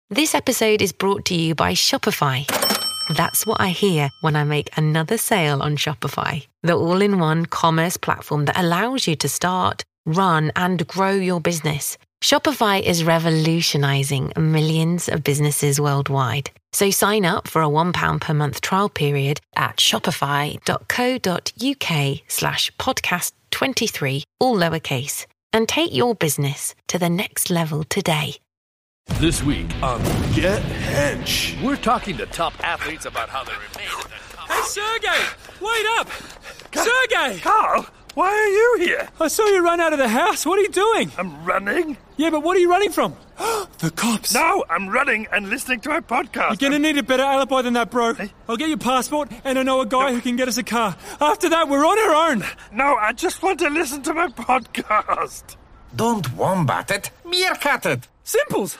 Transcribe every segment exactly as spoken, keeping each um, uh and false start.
This episode is brought to you by Shopify. That's what I hear when I make another sale on Shopify, the all-in-one commerce platform that allows you to start, run, and grow your business. Shopify is revolutionizing millions of businesses worldwide. So sign up for a one pound per month trial period at shopify.co.uk slash podcast 23, all lowercase, and take your business to the next level today. This week on Get Hench, we're talking to top athletes about how they remain at their top. Hey, Sergey! Wait up! Ca- Sergey! Carl, why are you here? I saw you run out of the house. What are you doing? I'm running. Yeah, but what are you running from? The cops. No, I'm running and listening to a podcast. You're going to need a better alibi than that, bro. Hey? I'll get your passport, and I know a guy No. who can get us a car. After that, we're on our own. No, I just want to listen to my podcast. Don't wombat it, meerkat it. Simples.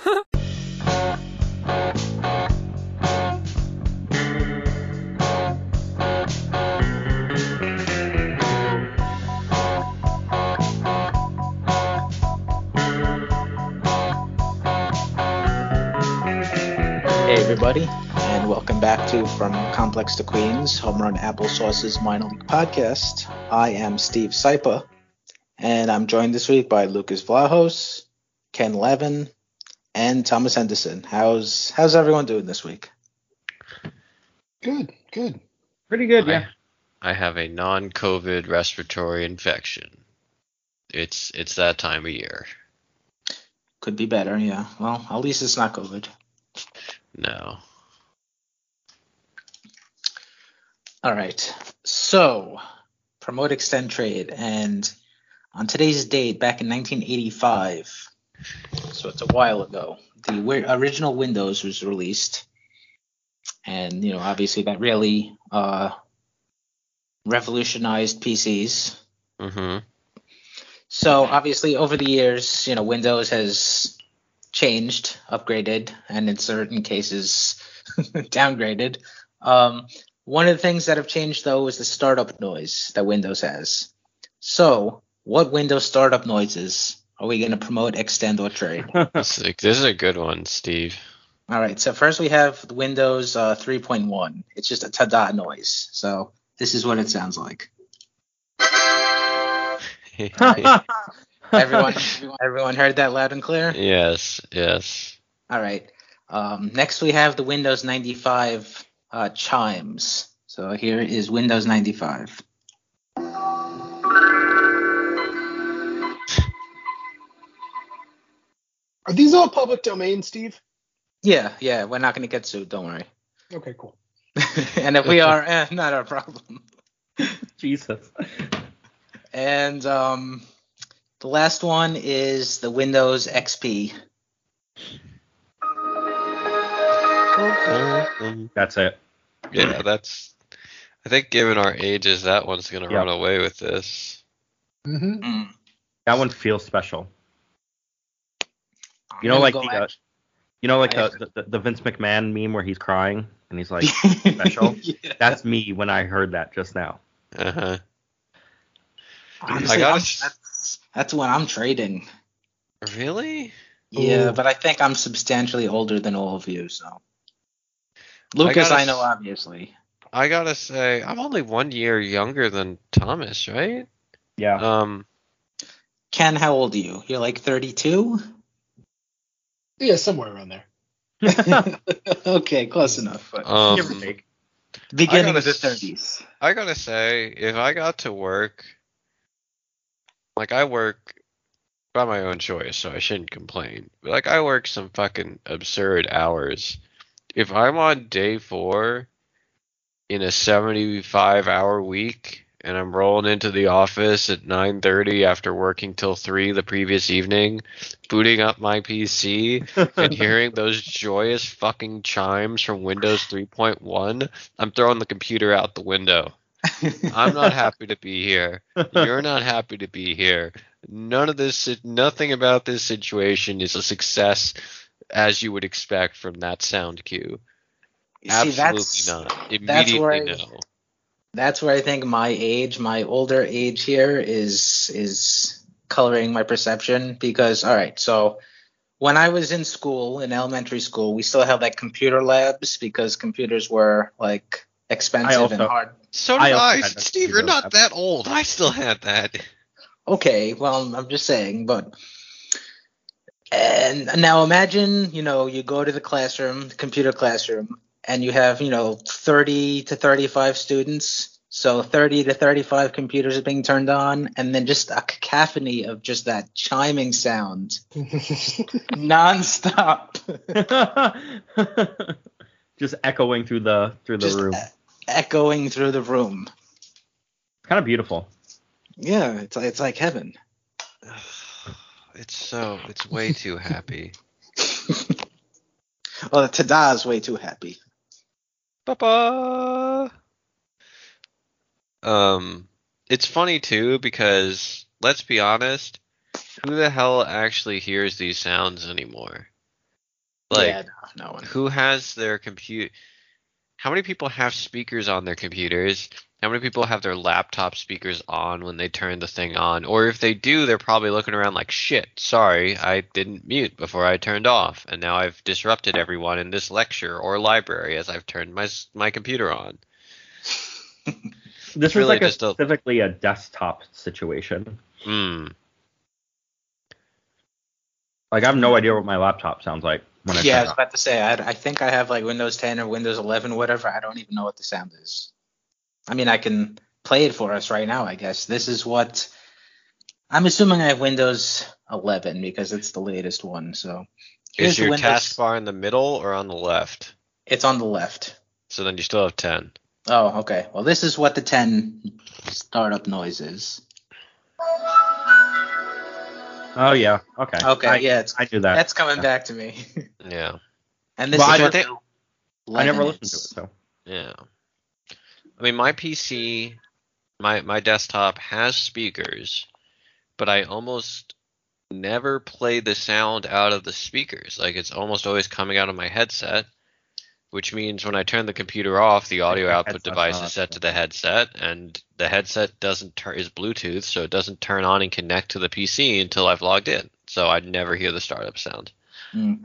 Hey everybody, and welcome back to From Complex to Queens, Home Run Applesauce's minor league podcast. I am Steve Sypa, and I'm joined this week by Lucas Vlahos, Ken Levin, and Thomas Henderson. How's how's everyone doing this week? Good, good. Pretty good, yeah. I, I have a non-COVID respiratory infection. It's it's that time of year. Could be better, yeah. Well, at least it's not COVID. No. All right. So, promote, extend, trade, and on today's date, back in nineteen eighty-five, so it's a while ago, the wi- original Windows was released, and you know, obviously that really uh, revolutionized P Cs. Mm-hmm. So obviously, over the years, you know, Windows has changed, upgraded, and in certain cases, downgraded. Um, one of the things that have changed, though, is the startup noise that Windows has. So, what Windows startup noises are we going to promote, extend, or trade? This is, a, this is a good one, Steve. All right, so first we have the Windows uh, three point one. It's just a ta-da noise. So, this is what it sounds like. Everyone, everyone, everyone heard that loud and clear? Yes, yes. All right. Um, next, we have the Windows ninety-five uh, chimes. So here is Windows ninety-five. Are these all public domain, Steve? Yeah, yeah. We're not going to get sued. Don't worry. Okay, cool. And if we are, eh, not our problem. Jesus. And um, the last one is the Windows X P. That's it. Yeah, that's... I think given our ages, that one's going to Yep. run away with this. Mm-hmm. Mm. That one feels special. I'm You know, gonna like go the, back- uh, you know, like I- the, the the Vince McMahon meme where he's crying and he's like special. Yeah. That's me when I heard that just now. Uh-huh. Honestly, I gotta I'm- s- that's, that's what I'm trading. Really? Yeah, Ooh. but I think I'm substantially older than all of you, so. Lucas, gotta I know, s- obviously. I gotta say, I'm only one year younger than Thomas, right? Yeah. Um, Ken, how old are you? You're like thirty-two? Yeah, somewhere around there. Okay, close enough. But um, Give or take. beginning gotta of the s- thirties. I gotta say, if I got to work, like I work by my own choice, so I shouldn't complain. But like I work some fucking absurd hours. If I'm on day four in a seventy-five hour week and I'm rolling into the office at nine thirty after working till three the previous evening, booting up my P C and hearing those joyous fucking chimes from Windows three point one, I'm throwing the computer out the window. I'm not happy to be here. You're not happy to be here. None of this, nothing about this situation is a success as you would expect from that sound cue. You see, Absolutely that's, not. that's where I, Immediately no. That's where I think my age, my older age here is is coloring my perception because, all right, so when I was in school, in elementary school, we still had like computer labs because computers were like expensive also- and hard. So I did also I. had that Steve, you're computer not lab. that old. I still had that. Okay, well, I'm just saying, but and now imagine, you know, you go to the classroom, computer classroom, and you have, you know, thirty to thirty-five students. So thirty to thirty-five computers are being turned on, and then just a cacophony of just that chiming sound nonstop. Just echoing through the through the Just room. e- echoing through the room. Kind of beautiful. Yeah, it's it's like heaven. It's so, it's way too happy. Well, Tada is way too happy. Papa. Um, it's funny too because let's be honest, who the hell actually hears these sounds anymore? Like, yeah, no, no one. who has their compute? How many people have speakers on their computers? How many people have their laptop speakers on when they turn the thing on? Or if they do, they're probably looking around like, shit, sorry, I didn't mute before I turned off, and now I've disrupted everyone in this lecture or library as I've turned my s- my computer on. This is really like a just a- specifically a desktop situation. Hmm. Like I have no idea what my laptop sounds like when I Yeah, I turn was it on. about to say, I, I think I have like Windows ten or Windows eleven or whatever. I don't even know what the sound is. I mean, I can play it for us right now, I guess. This is what I'm assuming I have Windows eleven because it's the latest one. So here's Is the your Windows. taskbar in the middle or on the left? It's on the left. So then you still have ten. Oh, okay. Well, this is what the ten startup noise is. Oh yeah. Okay. Okay, I, yeah, it's I do that. that's coming Yeah. back to me. Yeah. And this Well, is I what think- the I never eleven listened to it, is. so Yeah. I mean, my P C, my my desktop has speakers, but I almost never play the sound out of the speakers. Like it's almost always coming out of my headset, which means when I turn the computer off, the audio the output headset's device on. is set to the headset, and the headset doesn't turn is Bluetooth, so it doesn't turn on and connect to the P C until I've logged in. So I never hear the startup sound. Mm.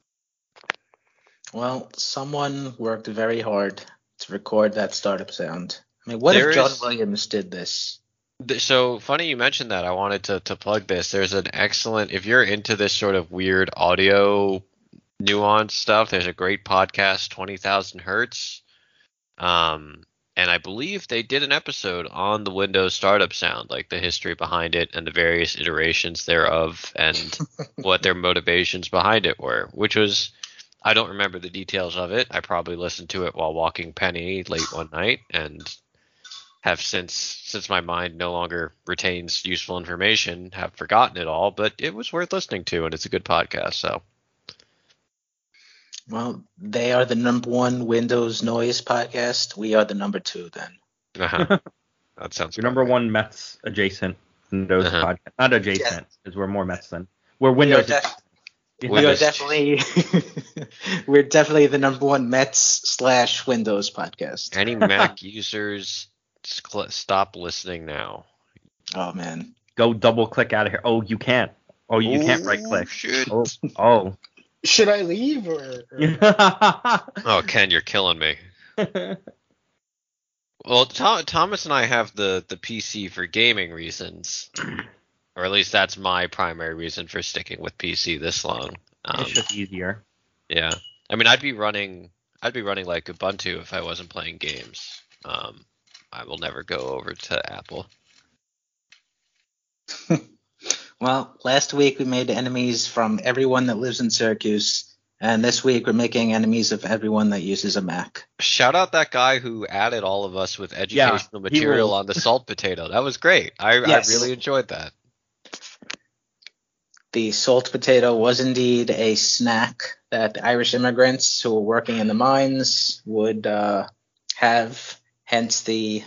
Well, someone worked very hard to record that startup sound. I mean, what There if John is- Williams did this? Th- So funny you mentioned that. I wanted to, to plug this. There's an excellent, if you're into this sort of weird audio nuance stuff, there's a great podcast, twenty thousand Hertz. Um, and I believe they did an episode on the Windows startup sound, like the history behind it and the various iterations thereof and what their motivations behind it were, which was, I don't remember the details of it. I probably listened to it while walking Penny late one night and have since since my mind no longer retains useful information, have forgotten it all, but it was worth listening to and it's a good podcast, so Well, they are the number one Windows noise podcast. We are the number two then. uh-huh. That sounds Your number about right. one Mets adjacent Windows Uh-huh. podcast. Not adjacent, because we're more Mets than we're We are, Windows. def- we are Windows. definitely we're definitely the number one Mets slash Windows podcast. Any Mac users, scl- stop listening now. Oh man. Go double click out of here. Oh, you can't. Oh, you can't right Oh, click. shit. Oh, oh. Should I leave or? or... Oh, Ken, you're killing me. Well, Tho- Thomas and I have the, the P C for gaming reasons, or at least that's my primary reason for sticking with P C this long. Um, It's just easier. yeah, I mean, I'd be running, I'd be running like Ubuntu if I wasn't playing games. Um, I will never go over to Apple. Well, last week we made enemies from everyone that lives in Syracuse, and this week we're making enemies of everyone that uses a Mac. Shout out that guy who added all of us with Yeah, educational he material rules. on the salt potato. That was great. I, Yes. I really enjoyed that. The salt potato was indeed a snack that the Irish immigrants who were working in the mines would uh, have, hence the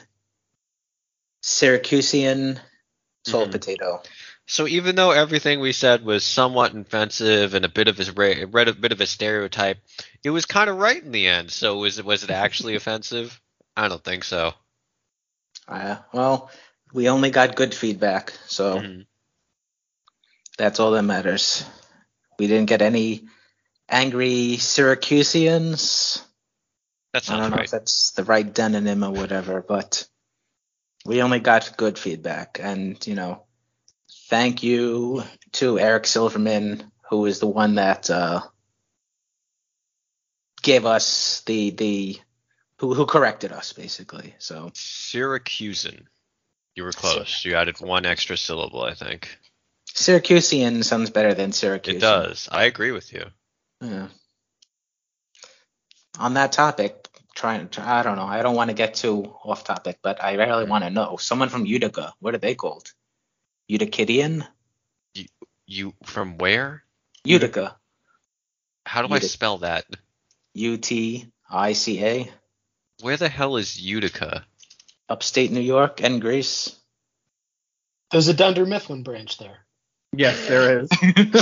Syracusean salt Mhm. potato. So even though everything we said was somewhat offensive and a bit of a ra- read a bit of a stereotype, it was kind of right in the end. So was it was it actually offensive? I don't think so. Uh, well, we only got good feedback, so Mhm. that's all that matters. We didn't get any angry Syracusians. That I don't sounds know right. if that's the right demonym or whatever, but we only got good feedback. And, you know, thank you to Eric Silverman, who is the one that uh, gave us the the who who corrected us basically. So Syracusan. You were close. You added one extra syllable, I think. Syracusian sounds better than Syracuse. It does. I agree with you. Yeah. On that topic, trying try, I don't know. I don't want to get too off topic, but I really want to know. Someone from Utica, what are they called? Utikidian? You, you from where? Utica. How do I Utica. spell that? U T I C A. Where the hell is Utica? Upstate New York and Greece. There's a Dunder Mifflin branch there. Yes, there is.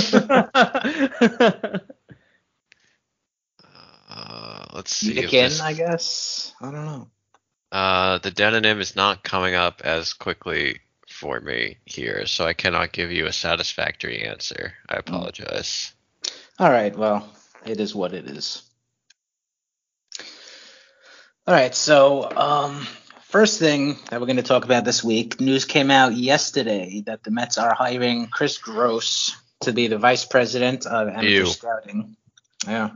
Uh, let's see. if Utican, this- I guess. I don't know. Uh, the demonym is not coming up as quickly for me here, so I cannot give you a satisfactory answer. I apologize. All right, well, it is what it is. All right, so um, first thing that we're going to talk about this week, news came out yesterday that the Mets are hiring Chris Gross to be the vice president of amateur Ew. scouting. Yeah,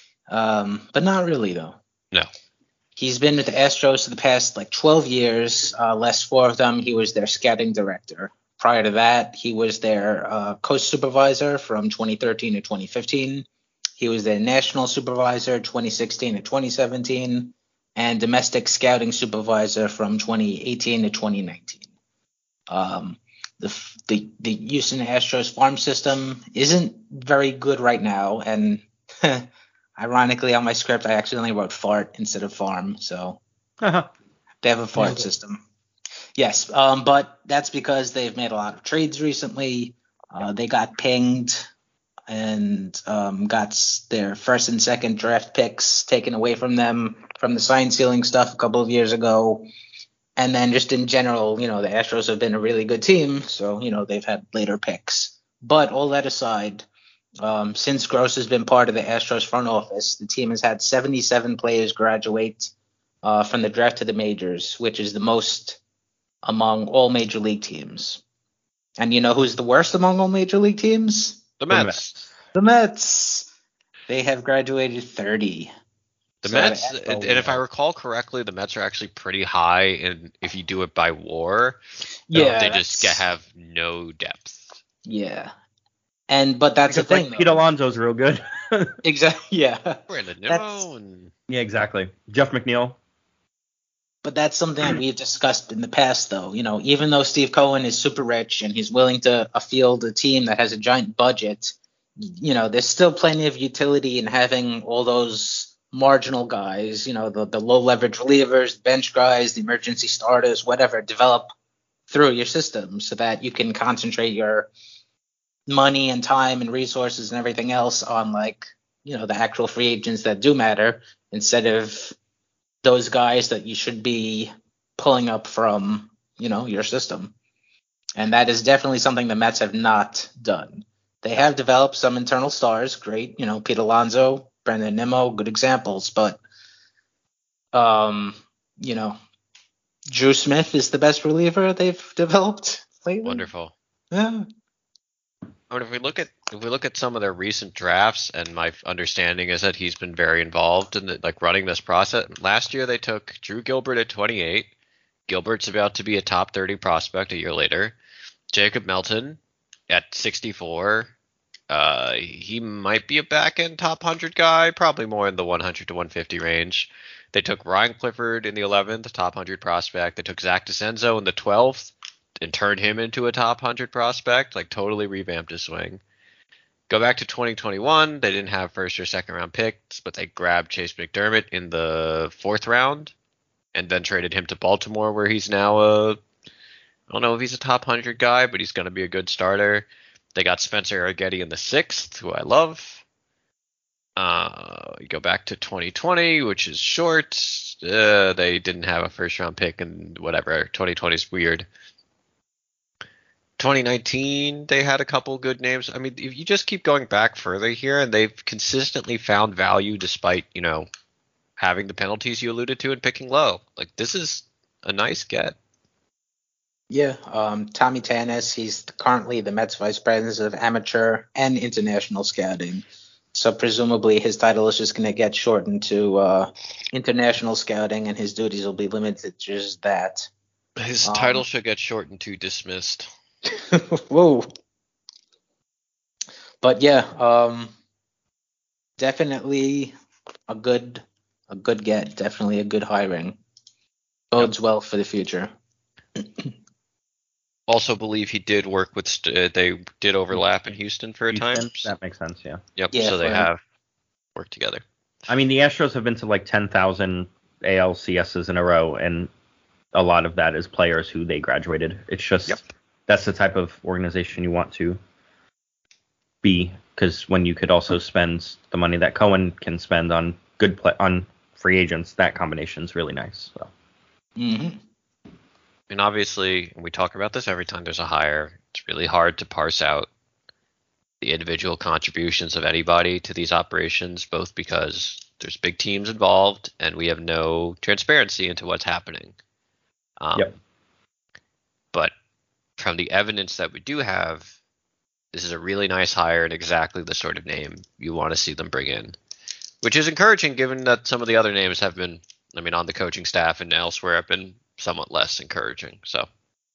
um, but not really though. No. He's been with the Astros for the past like twelve years. Uh, last four of them, he was their scouting director. Prior to that, he was their uh, coach supervisor from twenty thirteen to twenty fifteen. He was their national supervisor twenty sixteen to twenty seventeen, and domestic scouting supervisor from twenty eighteen to twenty nineteen. Um, the, the the Houston Astros farm system isn't very good right now, and ironically, on my script, I accidentally wrote fart instead of farm, so they have a fart Okay. system. Yes, um, but that's because they've made a lot of trades recently. Uh, they got pinged and um, got s- their first and second draft picks taken away from them from the sign stealing stuff a couple of years ago. And then just in general, you know, the Astros have been a really good team, so, you know, they've had later picks. But all that aside, um, since Gross has been part of the Astros front office, the team has had seventy-seven players graduate uh, from the draft to the majors, which is the most among all major league teams. And you know who's the worst among all major league teams? The Mets. The Mets. They have graduated thirty. The So Mets, the- and, and if I recall correctly, the Mets are actually pretty high, and if you do it by WAR, Yeah, they just that's- get, have no depth. Yeah. And but that's the Because, thing. like, Pete Alonso's real good. Exactly. Yeah. Brandon That's- Nimmo and Yeah, exactly. Jeff McNeil. But that's something that we've discussed in the past, though. You know, even though Steve Cohen is super rich and he's willing to uh, field a team that has a giant budget, you know, there's still plenty of utility in having all those marginal guys, you know, the, the low leverage relievers, bench guys, the emergency starters, whatever, develop through your system so that you can concentrate your money and time and resources and everything else on, like, you know, the actual free agents that do matter instead of those guys that you should be pulling up from, you know, your system. And that is definitely something the Mets have not done. They have developed some internal stars, great, you know, Pete Alonso, Brandon Nimmo, good examples, but, um, you know, Drew Smith is the best reliever they've developed lately. wonderful. Yeah. I mean, if we look at if we look at some of their recent drafts, and my understanding is that he's been very involved in the, like running this process. Last year they took Drew Gilbert at twenty-eight. Gilbert's about to be a top thirty prospect a year later. Jacob Melton at sixty-four. Uh, he might be a back end top one hundred guy, probably more in the one hundred to one fifty range. They took Ryan Clifford in the eleventh, top one hundred prospect. They took Zach DeCenzo in the twelfth. And turned him into a top one hundred prospect, like totally revamped his swing. Go back to twenty twenty-one, they didn't have first or second round picks, but they grabbed Chase McDermott in the fourth round and then traded him to Baltimore, where he's now a, I don't know if he's a top one hundred guy, but he's going to be a good starter. They got Spencer Arrighetti in the sixth, who I love. Uh, you go back to twenty twenty, which is short. Uh, they didn't have a first round pick, and whatever. twenty twenty is weird. twenty nineteen, they had a couple good names. I mean, if you just keep going back further here, and they've consistently found value despite, you know, having the penalties you alluded to and picking low. Like, this is a nice get. Yeah, um, Tommy Tanis, he's currently the Mets Vice President of Amateur and International Scouting. So presumably his title is just going to get shortened to uh, International Scouting, and his duties will be limited to just that. His Um, title should get shortened to dismissed. Whoa. But yeah, um, definitely a good, a good get. Definitely a good hiring. Bodes well for the future. Also believe he did work with, st- uh, they did overlap in Houston for a Houston, time. that makes sense, yeah. Yep, Yeah, so they for- have worked together. I mean, the Astros have been to like ten thousand A L C S's in a row, and a lot of that is players who they graduated. It's just, Yep. that's the type of organization you want to be, because when you could also spend the money that Cohen can spend on good play on free agents, that combination is really nice. So. Mm-hmm. And obviously, and we talk about this every time there's a hire, it's really hard to parse out the individual contributions of anybody to these operations, both because there's big teams involved and we have no transparency into what's happening. Um, Yep. But from the evidence that we do have, this is a really nice hire and exactly the sort of name you want to see them bring in, which is encouraging given that some of the other names have been, I mean, on the coaching staff and elsewhere have been somewhat less encouraging. So,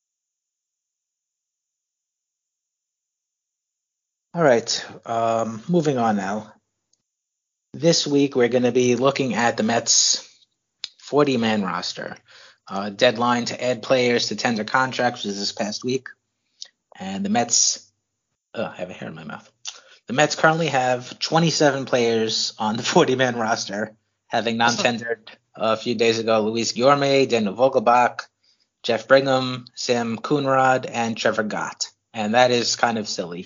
All right. Um, moving on now. This week we're going to be looking at the Mets' forty-man roster. Uh, deadline to add players to tender contracts was this past week, and the Mets. Oh, I have a hair in my mouth. The Mets currently have twenty-seven players on the forty-man roster, having non-tendered a few days ago Luis Guillorme, Daniel Vogelbach, Jeff Brigham, Sam Coonrod, and Trevor Gott. And that is kind of silly.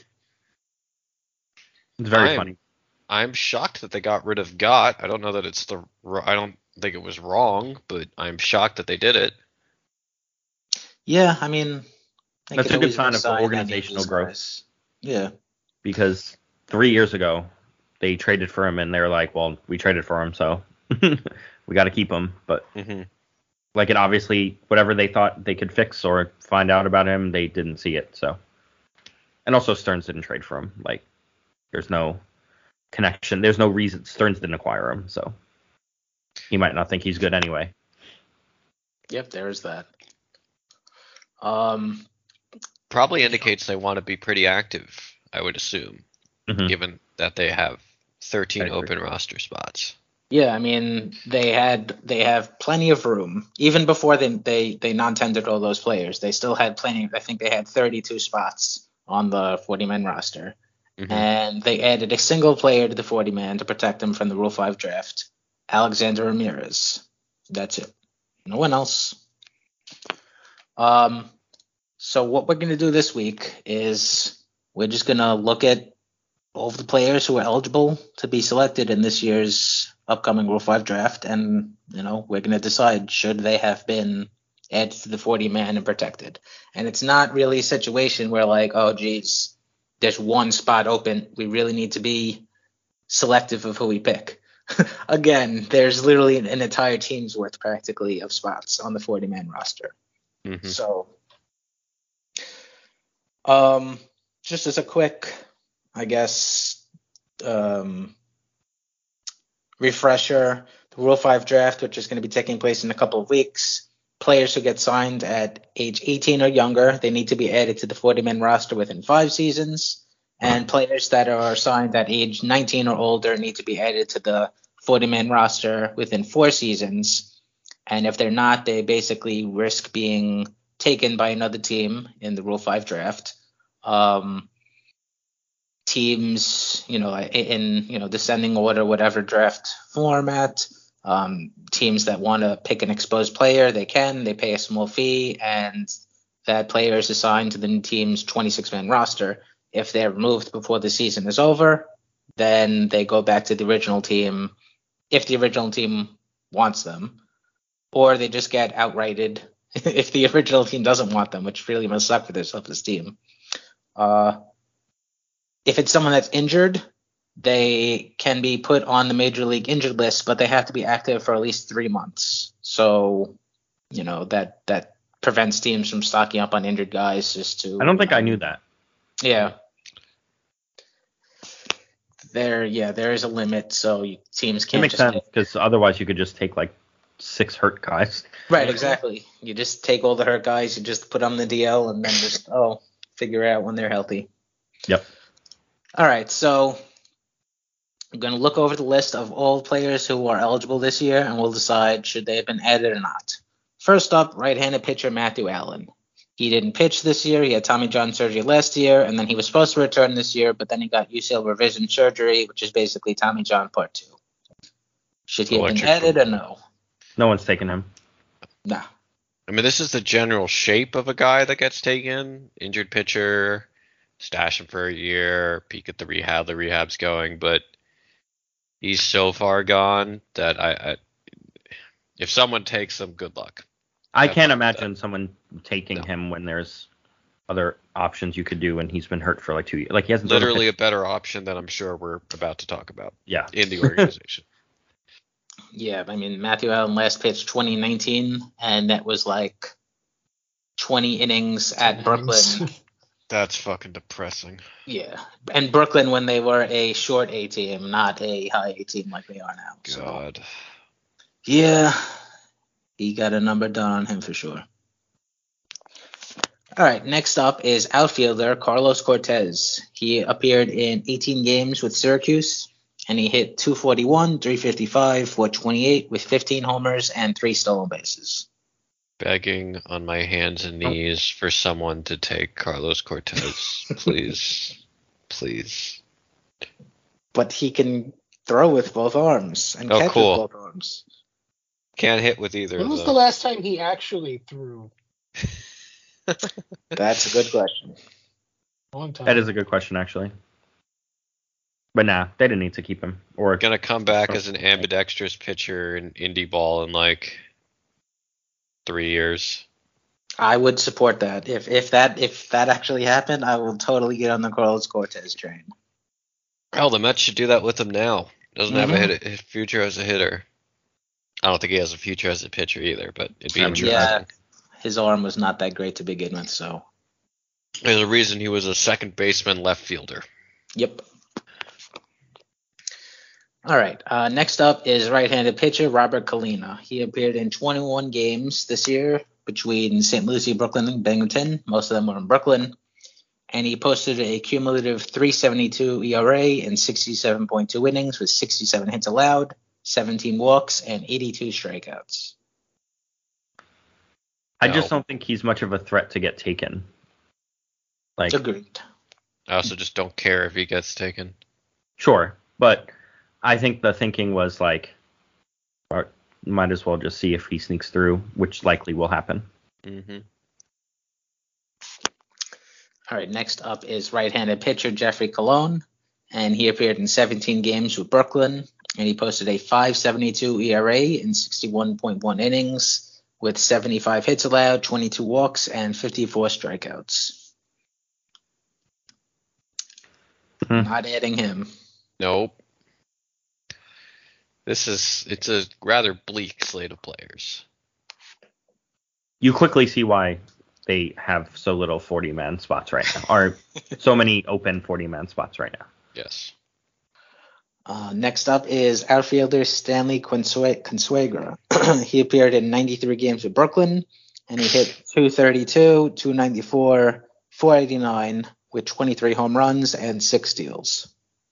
It's very I'm- funny. I'm shocked that they got rid of Gott. I don't know that it's the, I don't think it was wrong, but I'm shocked that they did it. Yeah, I mean, they That's could a good always sign of resign any organizational these growth. guys. Yeah. Because three years ago, they traded for him, and they were like, well, we traded for him, so we got to keep him. But, Mm-hmm. like, it obviously, whatever they thought they could fix or find out about him, they didn't see it, so. And also, Stearns didn't trade for him. Like, there's no connection. There's no reason. Stearns didn't acquire him, so. He might not think he's good anyway. Yep, there's that. Um, Probably indicates they want to be pretty active, I would assume, Mhm. given that they have thirteen I agree. open roster spots. yeah, I mean, they had they have plenty of room. Even before they they, they non-tendered all those players, they still had plenty. I think they had thirty-two spots on the forty-man roster. Mhm. And they added a single player to the forty-man to protect them from the Rule five draft, Alexander Ramirez. That's it. No one else. Um, so what we're going to do this week is we're just going to look at all of the players who are eligible to be selected in this year's upcoming Rule five draft, and, you know, we're going to decide should they have been added to the forty-man and protected. And it's not really a situation where, like, oh, geez, there's one spot open. We really need to be selective of who we pick. Again, there's literally an, an entire team's worth practically of spots on the forty-man roster. Mhm. So, um, just as a quick, I guess, um, refresher, the Rule five draft, which is going to be taking place in a couple of weeks, players who get signed at age eighteen or younger, they need to be added to the forty-man roster within five seasons. And players that are signed at age nineteen or older need to be added to the forty-man roster within four seasons. And if they're not, they basically risk being taken by another team in the Rule five draft. Um, teams, you know, in, you know, descending order, whatever draft format, um, teams that want to pick an exposed player, they can, they pay a small fee, and that player is assigned to the team's twenty-six man roster. If they're removed before the season is over, then they go back to the original team if the original team wants them, or they just get outrighted if the original team doesn't want them, which really must suck for their self-esteem. Uh, if it's someone that's injured, they can be put on the major league injured list, but they have to be active for at least three months. So, you know, that that prevents teams from stocking up on injured guys just to. I don't think um, I knew that. Yeah. There, yeah, there is a limit, so you, teams It can't makes just sense because otherwise you could just take like six hurt guys. Right, exactly. You just take all the hurt guys, you just put on the D L, and then just oh, figure out when they're healthy. Yep. All right, so I'm going to look over the list of all players who are eligible this year, and we'll decide should they have been added or not. First up, right-handed pitcher Matthew Allen. He didn't pitch this year. He had Tommy John surgery last year, and then he was supposed to return this year, but then he got U C L revision surgery, which is basically Tommy John part two. Should he have been added or no? No one's taken him. Nah. I mean, this is the general shape of a guy that gets taken. Injured pitcher, stash him for a year, peek at the rehab. The rehab's going, but he's so far gone that I, I if someone takes him, good luck. I Have can't fun with imagine someone taking No. him when there's other options you could do, and he's been hurt for like two years. Like he hasn't Literally a better option that I'm sure we're about to talk about yeah. in the organization. Yeah, I mean, Matthew Allen last pitched twenty nineteen, and that was like twenty innings at Brooklyn. That's fucking depressing. Yeah, and Brooklyn when they were a short A team, not a high A team like they are now. So, God. yeah, he got a number done on him for sure. All right, next up is outfielder Carlos Cortez. He appeared in eighteen games with Syracuse, and he hit two forty-one, three fifty-five, four twenty-eight with fifteen homers and three stolen bases. Begging on my hands and knees for someone to take Carlos Cortez. Please. Please. But he can throw with both arms and Oh, catch cool. with both arms. Can't hit with either When of was those. the last time he actually threw? That's a good question. Long time. That is a good question, actually. But nah, they didn't need to keep him. Or Gonna come back as an ambidextrous pitcher in indie ball in like three years. I would support that. If if that if that actually happened, I will totally get on the Carlos Cortez train. Hell, the Mets should do that with him now. Doesn't have a Mhm. hit, a future as a hitter. I don't think he has a future as a pitcher either, but it'd be I mean, interesting. Yeah, his arm was not that great to begin with, so There's a reason he was a second baseman left fielder. yep. All right. Uh, next up is right-handed pitcher Robert Kalina. He appeared in twenty-one games this year between Saint Lucie, Brooklyn, and Binghamton. Most of them were in Brooklyn. And he posted a cumulative three seventy-two E R A in sixty-seven point two innings with sixty-seven hits allowed, seventeen walks, and eighty-two strikeouts. I No. just don't think he's much of a threat to get taken. Like, Agreed. I also just don't care if he gets taken. sure, but I think the thinking was like, or might as well just see if he sneaks through, which likely will happen. Mm-hmm. All right, next up is right-handed pitcher Jeffrey Colon, and he appeared in seventeen games with Brooklyn, and he posted a five seventy-two E R A in sixty-one point one innings with seventy-five hits allowed, twenty-two walks, and fifty-four strikeouts. Hmm. Not adding him. Nope. This is it's a rather bleak slate of players. You quickly see why they have so little forty-man spots right now, or so many open forty-man spots right now. Yes. Uh, next up is outfielder Stanley Consue- Consuegra. He appeared in ninety-three games with Brooklyn, and he hit two thirty-two, two ninety-four, four eighty-nine with twenty-three home runs and six steals.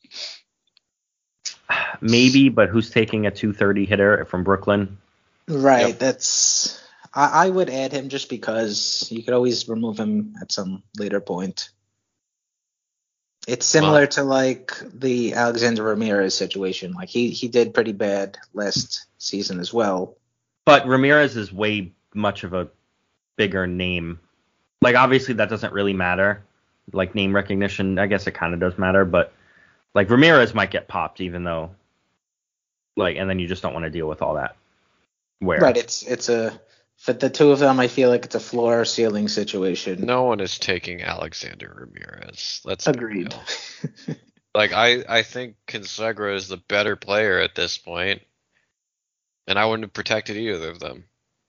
Maybe, but who's taking a two thirty hitter from Brooklyn? Right, Yep. that's... I, I would add him just because you could always remove him at some later point. It's similar Well- to like the Alexander Ramirez situation. Like he, he did pretty bad last season as well. But Ramirez is way much of a bigger name. Like, obviously, that doesn't really matter. Like, name recognition, I guess it kind of does matter. But, like, Ramirez might get popped even though, like, and then you just don't want to deal with all that. Where? Right, it's it's a For the two of them, I feel like it's a floor ceiling situation. No one is taking Alexander Ramirez. Let's be Agreed. real. Like I, I think Consegra is the better player at this point, and I wouldn't have protected either of them.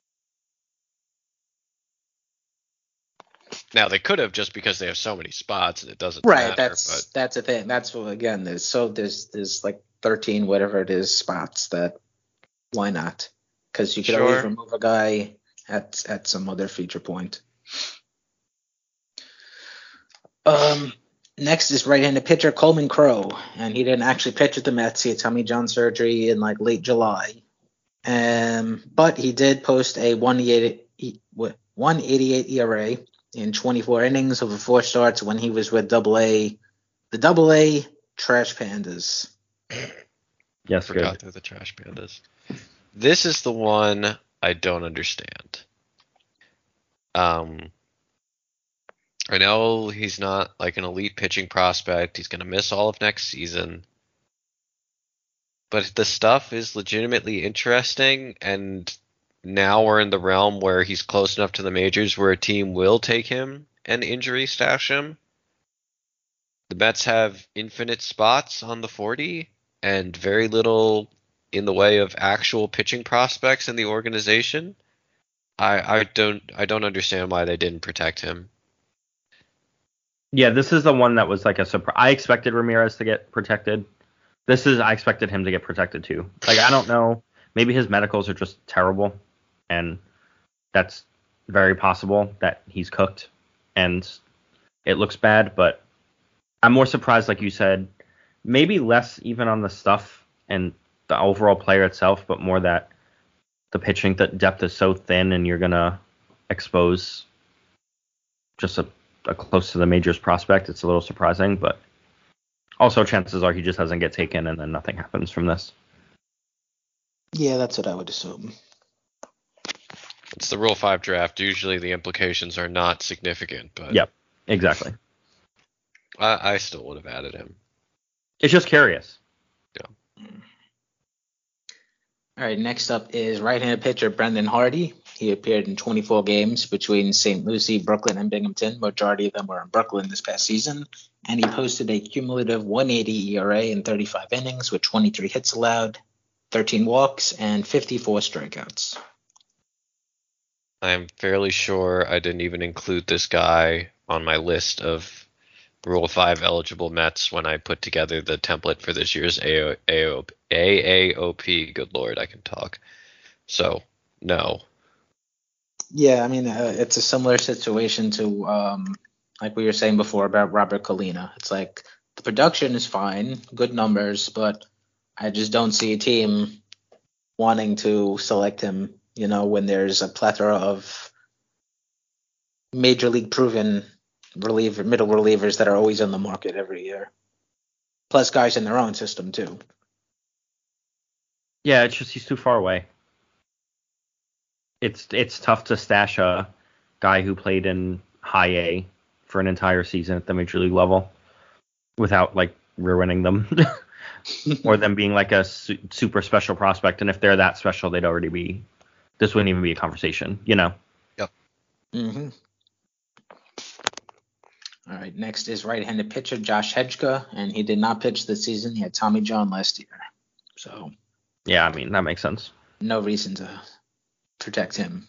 Now they could have just because they have so many spots and it doesn't Right, matter. that's but that's the thing. That's what again. There's so there's there's like thirteen whatever it is spots that why not? Because you could Sure. always remove a guy at at some other feature point. Um. Next is right-handed pitcher Coleman Crowe, and he didn't actually pitch with the Mets. He had Tommy John surgery in like late July, um, but he did post a one eighty-eight E R A in twenty-four innings over four starts when he was with Double A, the Double A Trash Pandas. Yes, forgot good. they're the Trash Pandas. This is the one I don't understand. Um. I know he's not like an elite pitching prospect. He's going to miss all of next season. But the stuff is legitimately interesting, and now we're in the realm where he's close enough to the majors where a team will take him and injury stash him. The Mets have infinite spots on the forty and very little in the way of actual pitching prospects in the organization. I, I don't I don't understand why they didn't protect him. Yeah, this is the one that was like a surprise. I expected Ramirez to get protected. This is I expected him to get protected too. Like I don't know, maybe his medicals are just terrible, and that's very possible that he's cooked and it looks bad. But I'm more surprised, like you said, maybe less even on the stuff and the overall player itself, but more that the pitching that depth is so thin, and you're gonna expose just a. a close to the majors prospect. It's a little surprising, but also chances are he just doesn't get taken and then nothing happens from this. Yeah, that's what I would assume. It's the Rule five draft. Usually the implications are not significant, but Yep, exactly. I, I still would have added him. It's just curious. All right, next up is right-handed pitcher Brendan Hardy. He appeared in twenty-four games between Saint Lucie, Brooklyn, and Binghamton. Majority of them were in Brooklyn this past season. And he posted a cumulative one eighty E R A in thirty-five innings with twenty-three hits allowed, thirteen walks, and fifty-four strikeouts. I'm fairly sure I didn't even include this guy on my list of Rule five eligible Mets when I put together the template for this year's A A O P. Good Lord, I can talk. So, no. Yeah, I mean, uh, it's a similar situation to, um, like we were saying before about Robert Colina. It's like the production is fine, good numbers, but I just don't see a team wanting to select him, you know, when there's a plethora of major league proven reliever, middle relievers that are always on the market every year. Plus guys in their own system, too. Yeah, it's just he's too far away. It's it's tough to stash a guy who played in high A for an entire season at the major league level without like ruining them or them being like a su- super special prospect. And if they're that special, they'd already be. This wouldn't even be a conversation, you know. Yep. Mm-hmm. All right, next is right-handed pitcher Josh Hedgeka, and he did not pitch this season. He had Tommy John last year, so Yeah, I mean that makes sense. no reason to protect him.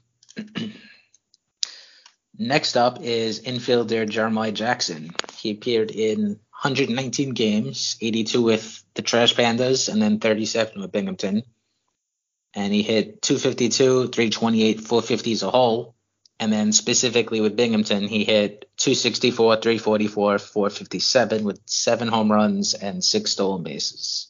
Next up is infielder Jeremiah Jackson. He appeared in one hundred nineteen games, eighty-two with the Trash Pandas, and then thirty-seven with Binghamton. And he hit two fifty-two, three twenty-eight, four fifty as a whole. And then specifically with Binghamton, he hit two sixty-four, three forty-four, four fifty-seven with seven home runs and six stolen bases.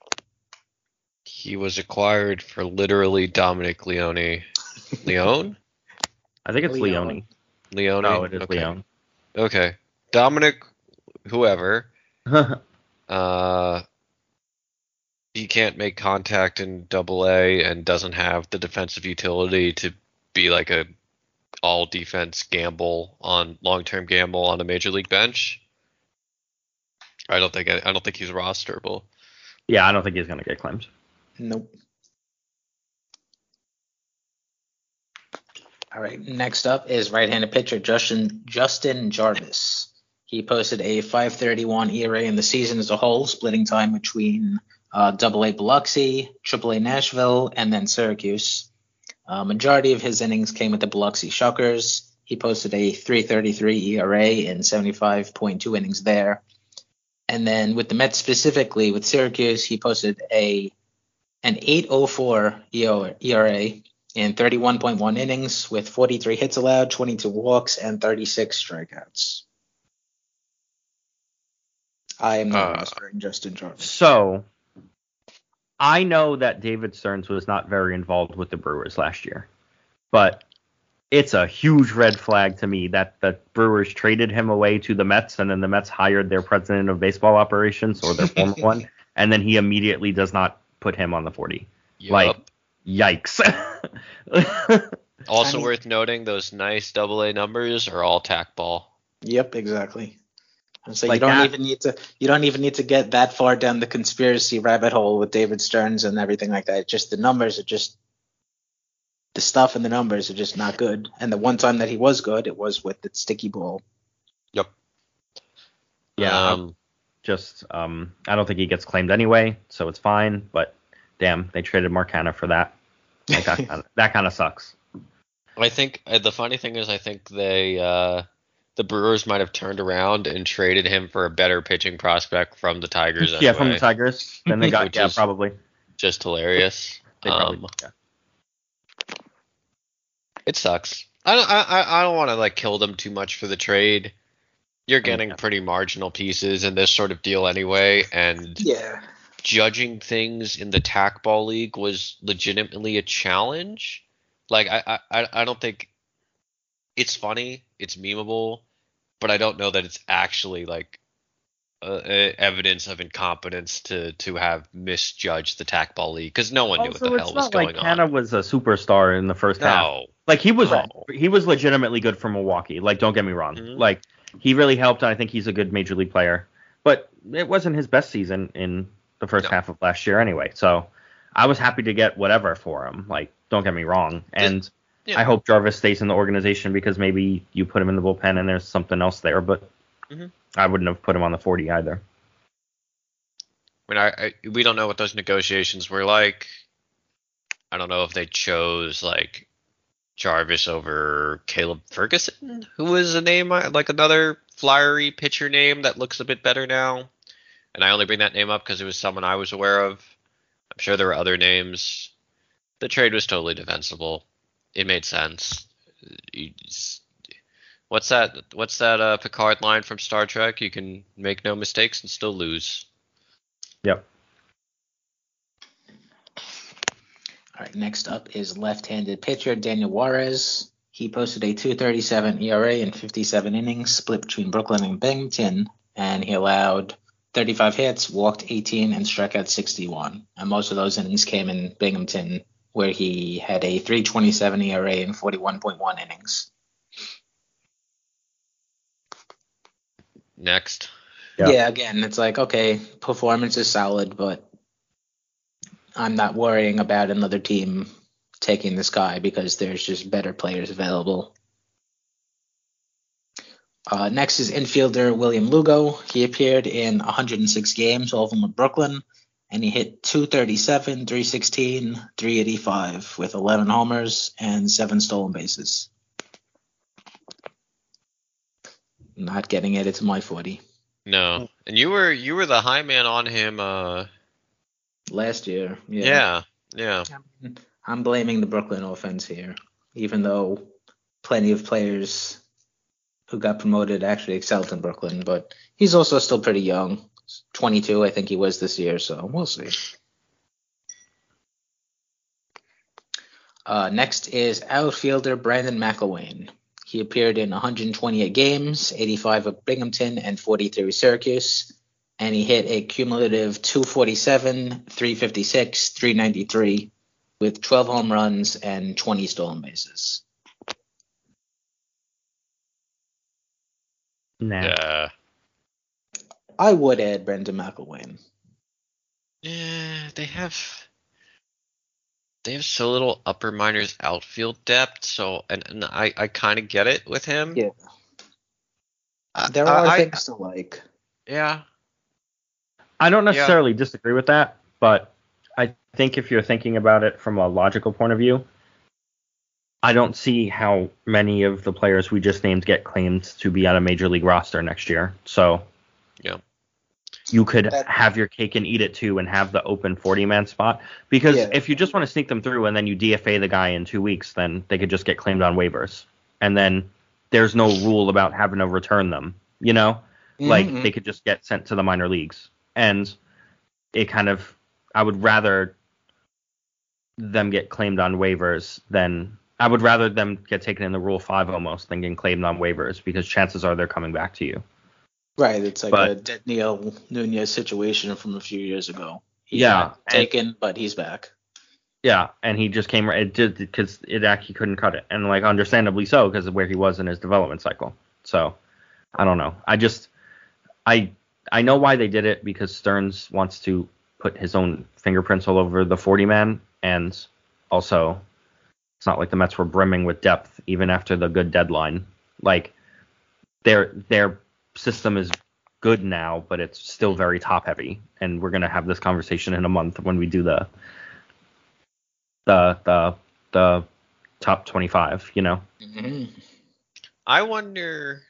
He was acquired for literally Dominic Leone. Leone? I think it's Leone. Leone. Leone? No, it is okay. Leone. Okay. Dominic, whoever, uh, he can't make contact in double A and doesn't have the defensive utility to be like a all defense gamble on long-term gamble on a major league bench. I don't think I don't think he's rosterable. Yeah, I don't think he's gonna get claimed. Nope. All right. Next up is right-handed pitcher Justin Justin Jarvis. He posted a five thirty-one E R A in the season as a whole, splitting time between uh, Double A Biloxi, Triple A Nashville, and then Syracuse. Uh, majority of his innings came with the Biloxi Shuckers. He posted a three thirty-three E R A in seventy-five point two innings there. And then with the Mets specifically, with Syracuse, he posted a an eight oh four E R A in thirty-one point one innings with forty-three hits allowed, twenty-two walks, and thirty-six strikeouts. I am not Uh, mastering Justin Jarvis. So, I know that David Stearns was not very involved with the Brewers last year, but it's a huge red flag to me that the Brewers traded him away to the Mets, and then the Mets hired their president of baseball operations, or their former one, and then he immediately does not put him on the forty. Yup. Like, yikes. Also I mean- worth noting, those nice double A numbers are all tack ball. Yep, exactly. And so Like you don't that- even need to you don't even need to get that far down the conspiracy rabbit hole with David Stearns and everything like that. Just the numbers are just the stuff and the numbers are just not good. And the one time that he was good, it was with the sticky ball. Yep. Yeah, Um, just um, I don't think he gets claimed anyway, so it's fine. But damn, they traded Mark Hanna for that. Like that kind of, that kind of sucks. I think uh, the funny thing is, I think they uh, the Brewers might have turned around and traded him for a better pitching prospect from the Tigers. Anyway. Yeah, from the Tigers. Then they got Which yeah, is- probably. Just hilarious. They probably Um, yeah. it sucks. I don't. I, I I don't want to like kill them too much for the trade. You're getting Yeah. pretty marginal pieces in this sort of deal anyway, and Yeah. judging things in the tack ball league was legitimately a challenge. Like I, I, I don't think it's funny, it's memeable, but I don't know that it's actually like uh, uh, evidence of incompetence to to have misjudged the tack ball league because no one knew Also, what the it's hell was not going like on. Hanna was a superstar in the first half. No, Like he was, No. he was legitimately good for Milwaukee. Like, don't get me wrong. Mhm. Like he really helped, and I think he's a good major league player. But it wasn't his best season in the first No. half of last year, anyway. So I was happy to get whatever for him. Like, don't get me wrong. And yeah. I hope Jarvis stays in the organization because maybe you put him in the bullpen and there's something else there. But Mhm. I wouldn't have put him on the forty either. I mean, I, I we don't know what those negotiations were like. I don't know if they chose like Jarvis over Caleb Ferguson, who was a name I- like another flyery pitcher name that looks a bit better now. And I only bring that name up because it was someone I was aware of. I'm sure there were other names. The trade was totally defensible. It made sense. You just- What's that? What's that uh, Picard line from Star Trek? You can make no mistakes and still lose. Yep. All right, next up is left-handed pitcher Daniel Juarez. He posted a two thirty-seven E R A in fifty-seven innings, split between Brooklyn and Binghamton, and he allowed thirty-five hits, walked eighteen, and struck out sixty-one. And most of those innings came in Binghamton, where he had a three twenty-seven E R A in forty-one point one innings. Next. Yeah. Yeah, again, it's like, okay, performance is solid, but I'm not worrying about another team taking this guy because there's just better players available. Uh, next is infielder William Lugo. He appeared in one hundred six games, all of them with Brooklyn, and he hit two thirty-seven, three sixteen, three eighty-five with eleven homers and seven stolen bases. Not getting it. It's my forty. No. And you were you were the high man on him uh Last year, yeah. Yeah. I'm blaming the Brooklyn offense here, even though plenty of players who got promoted actually excelled in Brooklyn, but he's also still pretty young. twenty-two, I think he was this year, so we'll see. Uh, next is outfielder Brandon McIlwain. He appeared in one hundred twenty-eight games, eighty-five with Binghamton and forty-three with Syracuse, and he hit a cumulative two forty-seven, three fifty-six, three ninety-three with twelve home runs and twenty stolen bases. Nah. Yeah. I would add Brendan McIlwain. Yeah, they have they have so little upper minors outfield depth. So and, and I I kind of get it with him. Yeah. I, There are I, things to like. Yeah. I don't necessarily yeah. disagree with that, but I think if you're thinking about it from a logical point of view, I don't see how many of the players we just named get claimed to be on a major league roster next year. So yeah, you could that, have your cake and eat it too and have the open forty-man spot. Because yeah. if you just want to sneak them through and then you D F A the guy in two weeks, then they could just get claimed on waivers. And then there's no rule about having to return them, you know? Mm-hmm. Like, they could just get sent to the minor leagues. And it kind of, I would rather them get claimed on waivers than... I would rather them get taken in the Rule five almost than getting claimed on waivers because chances are they're coming back to you. Right. It's like but, a dead Neil Nunez situation from a few years ago. He's yeah. taken, and, but he's back. Yeah. And he just came right. It did because it actually couldn't cut it. And like understandably so because of where he was in his development cycle. So I don't know. I just I I know why they did it because Stearns wants to put his own fingerprints all over the forty man. And also, it's not like the Mets were brimming with depth even after the good deadline. Like their their system is good now, but it's still very top heavy. And we're gonna have this conversation in a month when we do the the the the top twenty-five. You know. Mm-hmm. I wonder.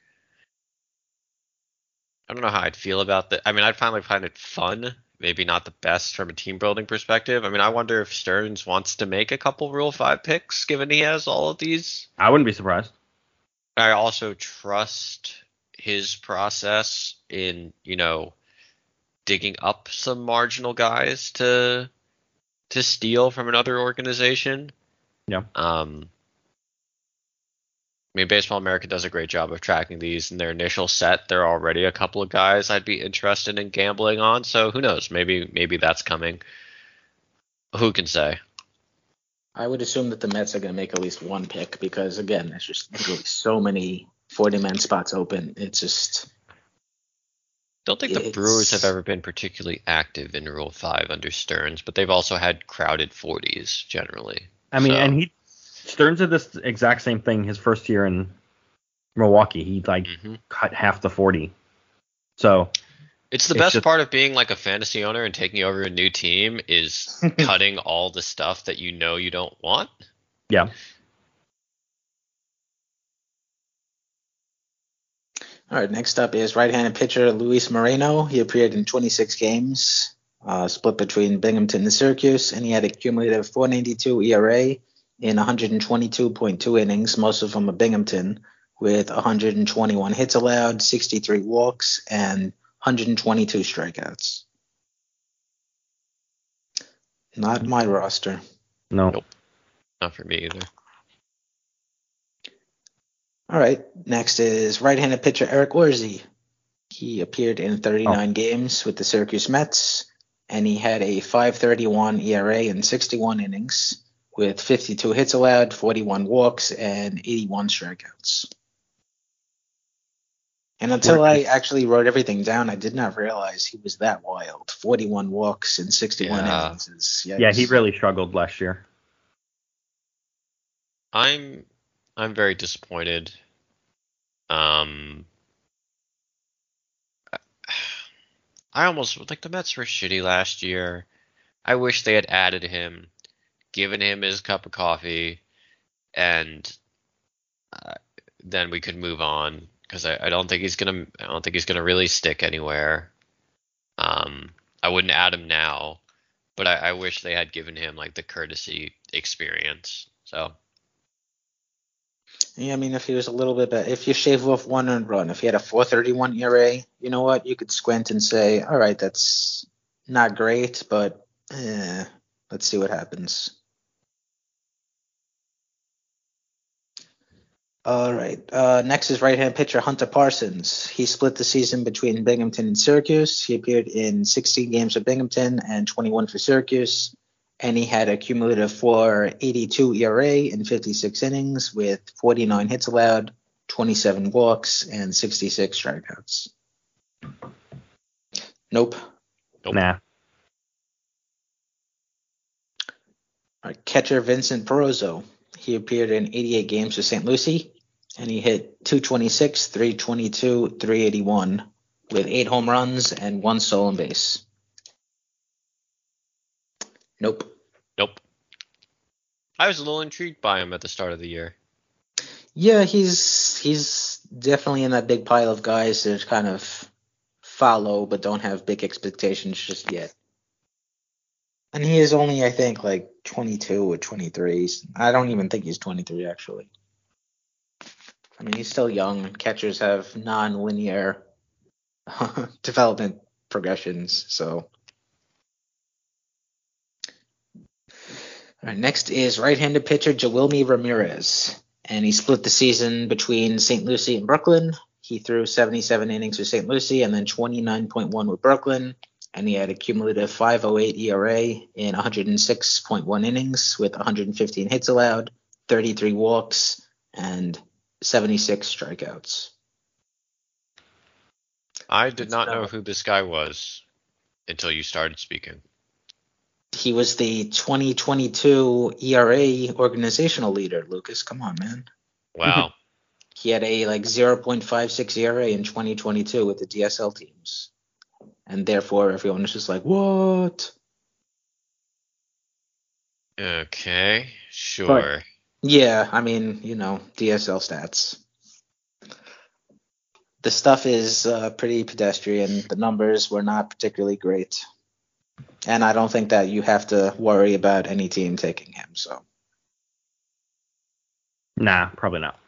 I don't know how I'd feel about that. I mean, I'd finally find it fun. Maybe not the best from a team building perspective. I mean, I wonder if Stearns wants to make a couple Rule five picks, given he has all of these. I wouldn't be surprised. I also trust his process in, you know, digging up some marginal guys to to steal from another organization. Yeah. Um. I mean, Baseball America does a great job of tracking these. In their initial set, there are already a couple of guys I'd be interested in gambling on. So who knows? Maybe maybe that's coming. Who can say? I would assume that the Mets are going to make at least one pick because, again, there's just literally so many forty-man spots open. It's just... Don't think the it's... Brewers have ever been particularly active in Rule five under Stearns, but they've also had crowded forties generally. I mean, so. and he... Stearns did this exact same thing his first year in Milwaukee. He like mm-hmm. cut half the forty. So it's the it's best just, part of being like a fantasy owner and taking over a new team is cutting all the stuff that you know you don't want. Yeah. All right. Next up is right-handed pitcher Luis Moreno. He appeared in twenty-six games, uh, split between Binghamton and Syracuse, and he had a cumulative four ninety-two E R A. In one hundred twenty-two point two innings, most of them are Binghamton, with one hundred twenty-one hits allowed, sixty-three walks, and one hundred twenty-two strikeouts. Not my roster. No. Nope. Not for me either. All right. Next is right-handed pitcher Eric Orsi. He appeared in thirty-nine oh. games with the Syracuse Mets, and he had a five thirty-one E R A in sixty-one innings. With fifty-two hits allowed, forty-one walks, and eighty-one strikeouts. And until I actually wrote everything down, I did not realize he was that wild. forty-one walks and sixty-one yeah. innings. Is, yeah, he really struggled last year. I'm I'm very disappointed. Um, I almost like the Mets were shitty last year. I wish they had added him. Given him his cup of coffee, and uh, then we could move on because I, I don't think he's gonna. I don't think he's gonna really stick anywhere. Um, I wouldn't add him now, but I, I wish they had given him like the courtesy experience. So. Yeah, I mean, if he was a little bit better, if you shave off one earned run, if he had a four thirty-one E R A, you know what? You could squint and say, all right, that's not great, but eh, let's see what happens. All right. Uh, next is right-hand pitcher Hunter Parsons. He split the season between Binghamton and Syracuse. He appeared in sixteen games for Binghamton and twenty-one for Syracuse. And he had a cumulative four eighty-two E R A in fifty-six innings with forty-nine hits allowed, twenty-seven walks, and sixty-six strikeouts. Nope. Nope. Nah. Our catcher Vincent Perozzo. He appeared in eighty-eight games for Saint Lucie, and he hit two twenty-six, three twenty-two, three eighty-one with eight home runs and one stolen base. Nope. Nope. I was a little intrigued by him at the start of the year. Yeah, he's he's definitely in that big pile of guys that kind of follow but don't have big expectations just yet. And he is only, I think, like twenty-two or twenty-three. I don't even think he's twenty-three, actually. I mean, he's still young, and catchers have non-linear development progressions, so. All right, next is right-handed pitcher Joelmy Ramirez, and he split the season between Saint Lucie and Brooklyn. He threw seventy-seven innings with Saint Lucie and then twenty-nine point one with Brooklyn, and he had a cumulative five point oh eight E R A in one hundred six point one innings with one hundred fifteen hits allowed, thirty-three walks, and seventy-six strikeouts. I did not know who this guy was until you started speaking. He was the twenty twenty-two E R A organizational leader, Lucas. Come on, man. Wow. He had a like zero point five six E R A in twenty twenty-two with the D S L teams. And therefore, everyone was just like, what? Okay, sure. But, yeah, I mean, you know, D S L stats. The stuff is uh, pretty pedestrian. The numbers were not particularly great. And I don't think that you have to worry about any team taking him. So, Nah, probably not.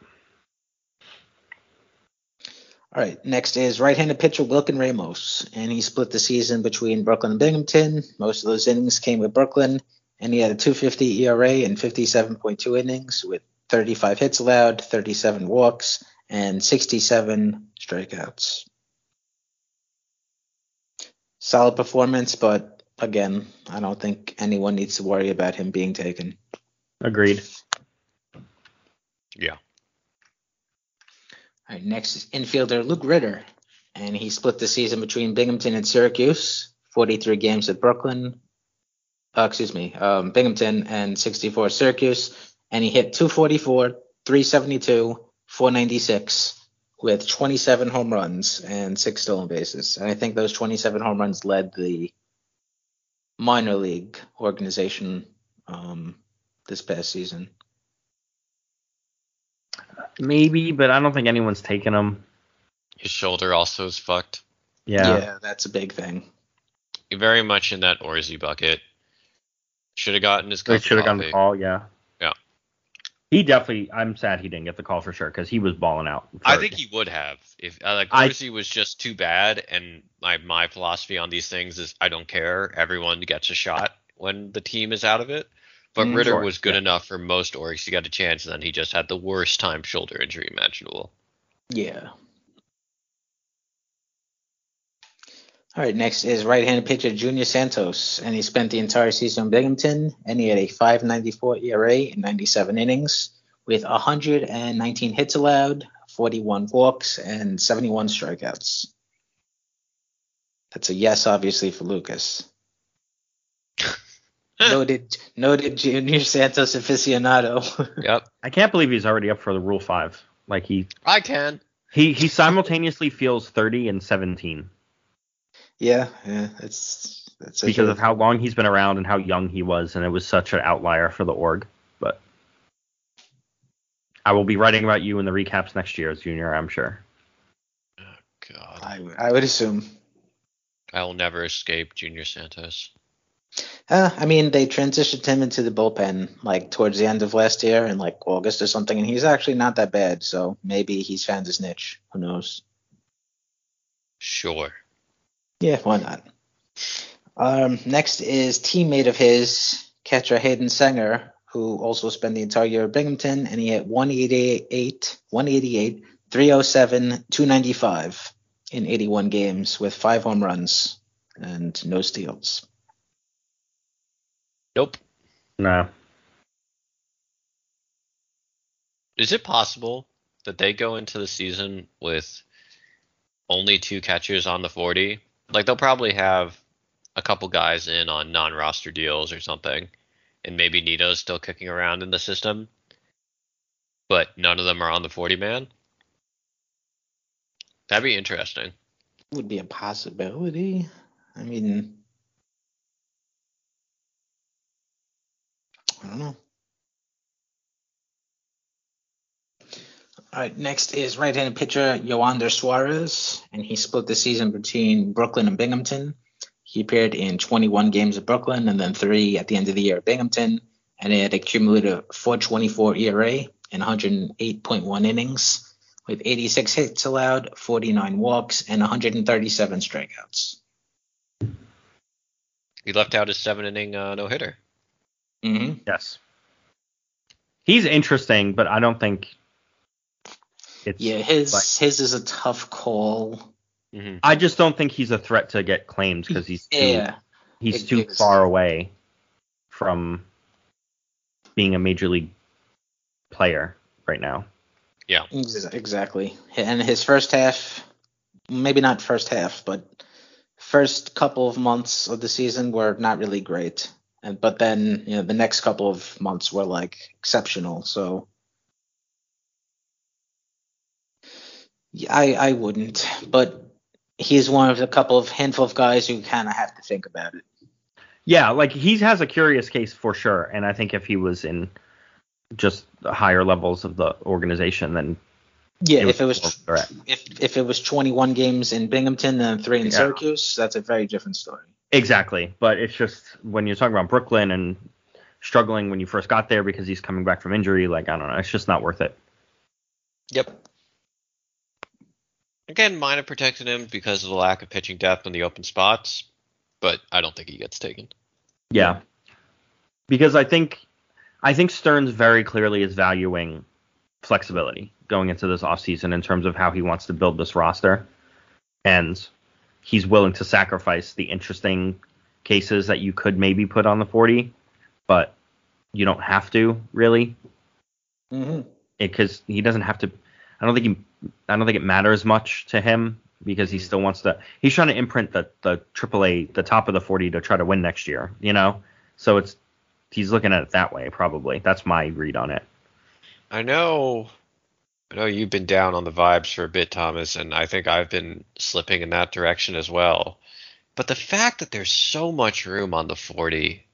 all right, next is right-handed pitcher Wilkin Ramos, and he split the season between Brooklyn and Binghamton. Most of those innings came with Brooklyn, and he had a two fifty E R A in fifty-seven point two innings with thirty-five hits allowed, thirty-seven walks, and sixty-seven strikeouts. Solid performance, but again, I don't think anyone needs to worry about him being taken. Agreed. Yeah. All right, next is infielder Luke Ritter, and he split the season between Binghamton and Syracuse, forty-three games at Brooklyn, uh, excuse me, um, Binghamton and sixty-four Syracuse, and he hit two forty-four, three seventy-two, four ninety-six with twenty-seven home runs and six stolen bases. And I think those twenty-seven home runs led the minor league organization um, this past season. Maybe, but I don't think anyone's taken him. His shoulder also is fucked. Yeah. Yeah, that's a big thing. Very much in that Orzi bucket. Should have gotten his They cup of should have gotten the coffee. call, yeah. Yeah. He definitely, I'm sad he didn't get the call for sure, because he was balling out. I for- think he would have. If uh, like I- Orzi was just too bad, and my my philosophy on these things is I don't care. Everyone gets a shot when the team is out of it. But Mm, Ritter sure, was good yeah. enough for most orgs. He got a chance, and then he just had the worst time shoulder injury imaginable. Yeah. All right, next is right-handed pitcher Junior Santos, and he spent the entire season in Binghamton, and he had a five ninety-four E R A in ninety-seven innings with one hundred nineteen hits allowed, forty-one walks, and seventy-one strikeouts. That's a yes, obviously, for Lucas. noted, noted Junior Santos aficionado. Yep, I can't believe he's already up for the Rule five. Like, he I can. he, he simultaneously feels thirty and seventeen yeah, yeah, it's that's a because of how long he's been around and how young he was, and it was such an outlier for the org. But I will be writing about you in the recaps next year, Junior, I'm sure. Oh, God. I, I would assume. I will never escape Junior Santos. Uh, I mean, they transitioned him into the bullpen like towards the end of last year in like August or something, and he's actually not that bad. So maybe he's found his niche. Who knows? Sure. Yeah, why not? Um, next is teammate of his, catcher Hayden Sanger, who also spent the entire year at Binghamton, and he hit one eighty-eight, one eighty-eight, three oh seven, two ninety-five in eighty-one games with five home runs and no steals. Nope. No. Is it possible that they go into the season with only two catchers on the forty? Like, they'll probably have a couple guys in on non-roster deals or something, and maybe Nito's still kicking around in the system, but none of them are on the forty man. That'd be interesting. Would be a possibility. I mean, I don't know. All right, next is right-handed pitcher Yoander Suarez, and he split the season between Brooklyn and Binghamton. He appeared in twenty-one games at Brooklyn and then three at the end of the year at Binghamton, and he had a cumulative four twenty-four E R A in one hundred eight point one innings with eighty-six hits allowed, forty-nine walks, and one hundred thirty-seven strikeouts. He left out his seven-inning uh, no-hitter. Mm-hmm. Yes. He's interesting, but I don't think it's Yeah, his like, his is a tough call. Mm-hmm. I just don't think he's a threat to get claimed because he's too, Yeah, he's it- too it's- far away from being a major league player right now. Yeah. ex- exactly. And his first half, maybe not first half, but first couple of months of the season were not really great. And but then you know the next couple of months were like exceptional. So yeah, I I wouldn't, but he's one of the couple of handful of guys who kind of have to think about it. Yeah, like he has a curious case for sure, and I think if he was in just the higher levels of the organization, then Yeah, it if it more was threat. if if it was twenty-one games in Binghamton and three in Yeah. Syracuse, that's a very different story. Exactly, but it's just when you're talking about Brooklyn and struggling when you first got there because he's coming back from injury, like I don't know, it's just not worth it. Yep. Again, might have protected him because of the lack of pitching depth in the open spots, but I don't think he gets taken. Yeah, because I think I think Stearns very clearly is valuing flexibility going into this offseason in terms of how he wants to build this roster, and he's willing to sacrifice the interesting cases that you could maybe put on the forty, but you don't have to really, Mm-hmm. because he doesn't have to. I don't think he. I don't think it matters much to him because he still wants to. He's trying to imprint the the triple A, the top of the forty, to try to win next year. You know, so it's he's looking at it that way. Probably that's my read on it. I know, I know you've been down on the vibes for a bit, Thomas, and I think I've been slipping in that direction as well. But the fact that there's so much room on the forty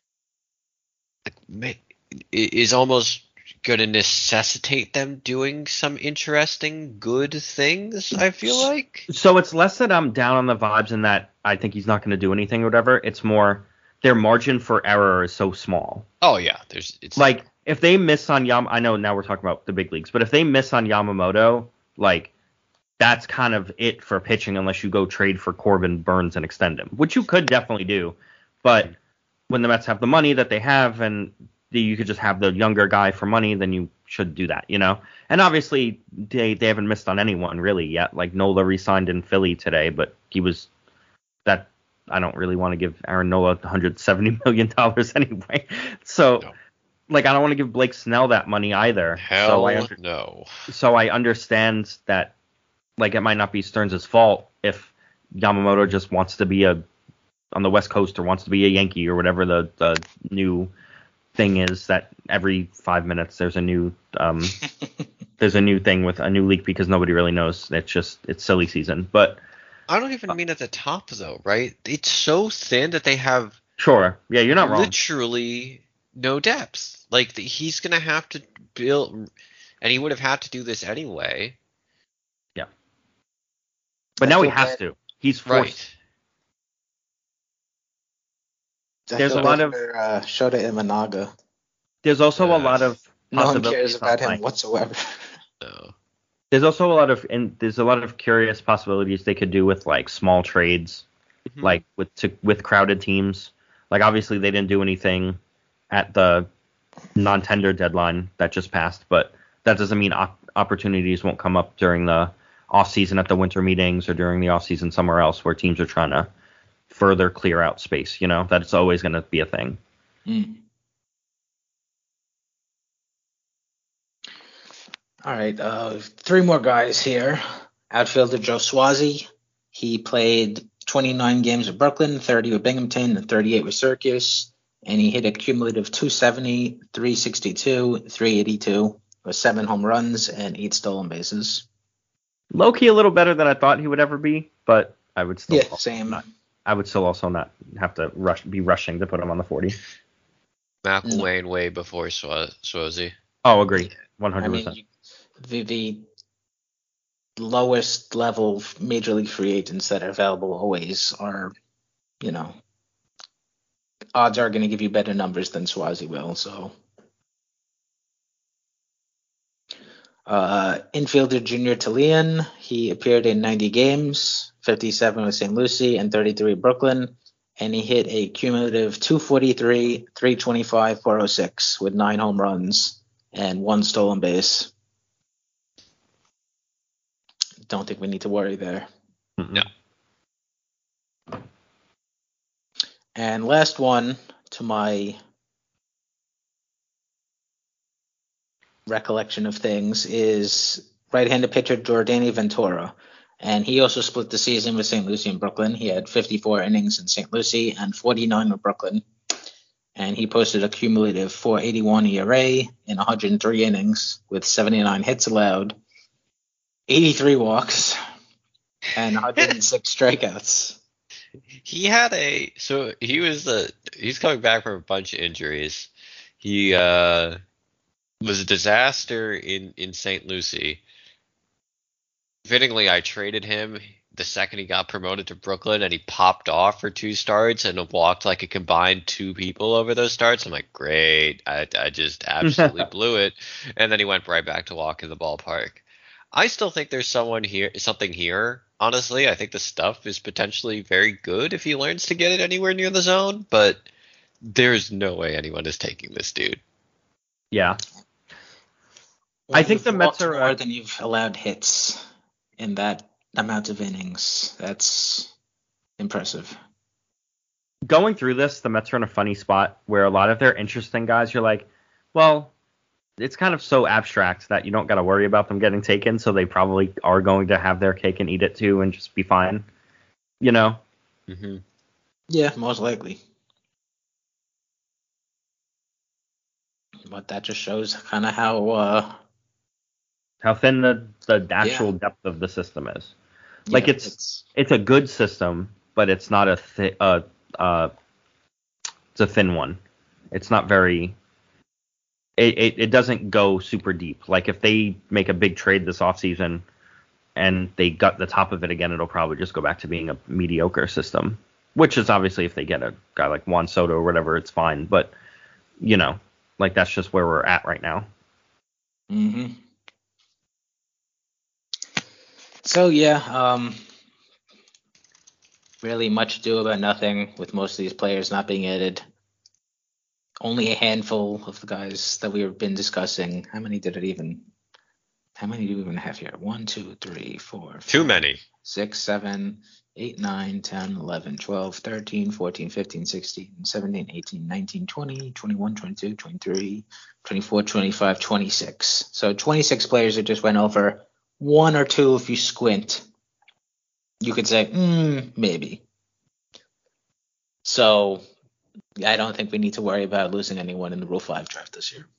like, ma- i- is almost going to necessitate them doing some interesting, good things, I feel like. So it's less that I'm down on the vibes and that I think he's not going to do anything or whatever. It's more their margin for error is so small. Oh, yeah. There's it's Like if they miss on Yam, I know now we're talking about the big leagues, but if they miss on Yamamoto, like that's kind of it for pitching unless you go trade for Corbin Burns and extend him, which you could definitely do. But when the Mets have the money that they have and the, you could just have the younger guy for money, then you should do that, you know? And obviously they, they haven't missed on anyone really yet. Like Nola re-signed in Philly today, but he was that I don't really want to give Aaron Nola one hundred seventy million dollars anyway. So No. like I don't want to give Blake Snell that money either. hell so I under- no. so I understand that like it might not be Stearns' fault if Yamamoto just wants to be a on the West Coast or wants to be a Yankee or whatever the, the new thing is that every five minutes there's a new um there's a new thing with a new leak because nobody really knows. It's just it's silly season. But I don't even mean at the top, though, right? It's so thin that they have sure, yeah, you're not wrong. literally no depth. Like the, he's gonna have to build, and he would have had to do this anyway. Yeah. But I now he feel has bad. to. He's forced. Right. I There's feel a lot bad of- for, uh, Shota Imanaga. There's also a Yeah. lot of No one possibilities cares about him online. whatsoever. No. There's also a lot of and there's a lot of curious possibilities they could do with like small trades, Mhm. like with to, with crowded teams. Like obviously they didn't do anything at the non-tender deadline that just passed, but that doesn't mean op- opportunities won't come up during the off season at the winter meetings or during the off season somewhere else where teams are trying to further clear out space. You know, that's always going to be a thing. Mm. All right, uh, three more guys here. Outfielder Joe Swazi. He played twenty-nine games with Brooklyn, thirty with Binghamton, and thirty-eight with Syracuse. and he hit a cumulative two seventy, three sixty-two, three eighty-two, with seven home runs and eight stolen bases. Low key a little better than I thought he would ever be, but I would still Yeah, same. Not, I would still also not have to rush be rushing to put him on the forty. McElwain way before Swa- Swazi. Oh, agree. one I hundred mean, percent. you, the, the lowest level major league free agents that are available always are, you know, odds are going to give you better numbers than Swazi will. So, uh, infielder Junior Talian, he appeared in ninety games, fifty-seven with Saint Lucie and thirty-three with Brooklyn, and he hit a cumulative two forty-three, three twenty-five, four oh six with nine home runs and one stolen base. Don't think we need to worry there. No. And last one, to my recollection of things, is right-handed pitcher Jordani Ventura. And he also split the season with Saint Lucie and Brooklyn. He had fifty-four innings in Saint Lucie and forty-nine with Brooklyn. And he posted a cumulative four eighty-one E R A in one hundred three innings with seventy-nine hits allowed, eighty-three walks, and one hundred six strikeouts. He had a so he was the he's coming back from a bunch of injuries. He uh, was a disaster in in Saint Lucie. Fittingly, I traded him the second he got promoted to Brooklyn, and he popped off for two starts and walked like a combined two people over those starts. I'm like, great, I I just absolutely blew it, and then he went right back to walking the ballpark. I still think there's someone here, something here. Honestly, I think the stuff is potentially very good if he learns to get it anywhere near the zone, but there's no way anyone is taking this dude. Yeah. Well, I think the you've Mets walked are more uh, than you've allowed hits in that amount of innings. That's impressive. going through this. The Mets are in a funny spot where a lot of their interesting guys, you're like, well, it's kind of so abstract that you don't got to worry about them getting taken, so they probably are going to have their cake and eat it too and just be fine, you know? Mm-hmm. Yeah, most likely. But that just shows kind of how... Uh, How thin the, the actual Yeah. depth of the system is. Like, yeah, it's, it's it's a good system, but it's not a thi- uh, uh, it's a thin one. It's not very... It, it, it doesn't go super deep. Like, if they make a big trade this offseason and they gut the top of it again, it'll probably just go back to being a mediocre system. Which is obviously, if they get a guy like Juan Soto or whatever, it's fine. But, you know, like, that's just where we're at right now. hmm So, yeah, um, really much ado about nothing with most of these players not being added. Only a handful of the guys that we've been discussing. How many did it even? How many do we even have here? One, two, three, four, five, Too many. six, seven, eight, nine, ten, eleven, twelve, thirteen, fourteen, fifteen, sixteen, seventeen, eighteen, nineteen, twenty, twenty-one, twenty-two, twenty-three, twenty-four, twenty-five, twenty-six. So twenty-six players that just went over. One or two, if you squint, you could say, mm, maybe. So I don't think we need to worry about losing anyone in the Rule five draft this year.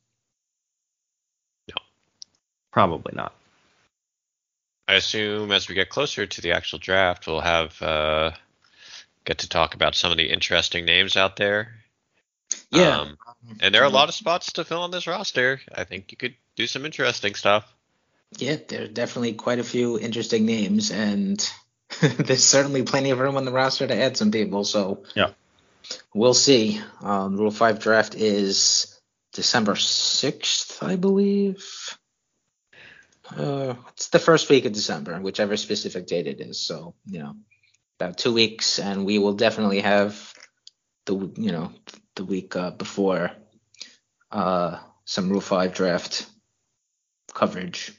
Probably not. I assume as we get closer to the actual draft, we'll have uh, get to talk about some of the interesting names out there. Yeah. Um, and there are a lot of spots to fill on this roster. I think you could do some interesting stuff. Yeah, there are definitely quite a few interesting names, and there's certainly plenty of room on the roster to add some people. So Yeah. we'll see. Um, Rule five draft is December sixth, I believe. Uh, it's the first week of December, whichever specific date it is. So, you know, about two weeks, and we will definitely have the, you know, the week uh, before uh, some Rule five draft coverage.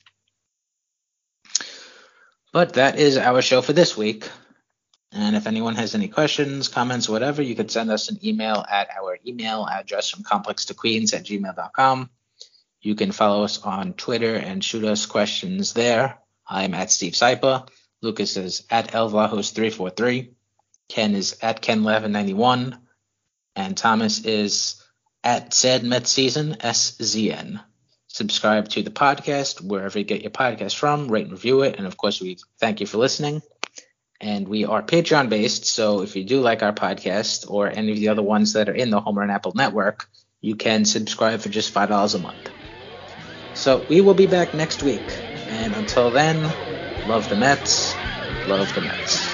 But that is our show for this week. And if anyone has any questions, comments, whatever, you could send us an email at our email address from complex to queens at gmail dot com. You can follow us on Twitter and shoot us questions there. I'm at Steve Saipa. Lucas is at elvajos three four three. Ken is at Ken eleven ninety-one. And Thomas is at Sad Mets Season, S Z N. Subscribe to the podcast wherever you get your podcast from. Rate and review it. And, of course, we thank you for listening. And we are Patreon-based, so if you do like our podcast or any of the other ones that are in the Homer and Apple network, you can subscribe for just five dollars a month. So we will be back next week. And until then, love the Mets, love the Mets.